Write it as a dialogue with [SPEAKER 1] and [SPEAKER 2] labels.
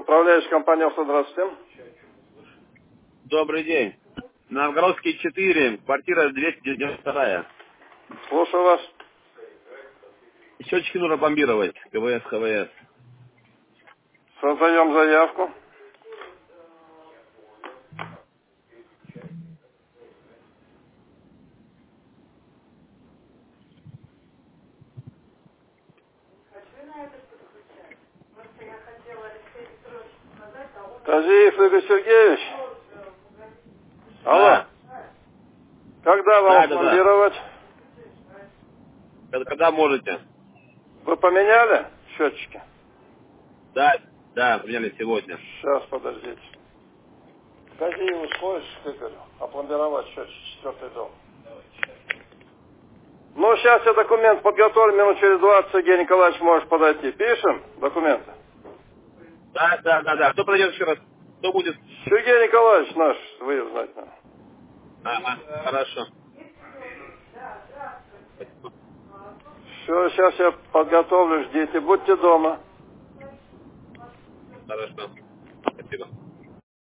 [SPEAKER 1] Управляющая компания, здравствуйте.
[SPEAKER 2] Добрый день. Новгородский 4, квартира 292.
[SPEAKER 1] Слушаю вас.
[SPEAKER 2] Счетчики нужно бомбировать. КВС, ХВС.
[SPEAKER 1] Создаем заявку. Тазиев Игорь Сергеевич. Алло.
[SPEAKER 2] Да.
[SPEAKER 1] Когда вам
[SPEAKER 2] Да.
[SPEAKER 1] пломбировать?
[SPEAKER 2] Когда можете?
[SPEAKER 1] Вы поменяли счетчики?
[SPEAKER 2] Да, поменяли сегодня.
[SPEAKER 1] Сейчас, подождите. Тазиеву сходишь к Игорю, опломбировать счетчики, 4-й дом. Ну, сейчас я документ подготовлю, минут через 20, Сергей Николаевич, можешь подойти. Пишем документы?
[SPEAKER 2] Да. Кто пройдет еще раз? Кто будет?
[SPEAKER 1] Сергей Николаевич наш, вы знать надо.
[SPEAKER 2] Ага, хорошо.
[SPEAKER 1] Все, сейчас я подготовлю, ждите, будьте дома.
[SPEAKER 2] Хорошо. Спасибо.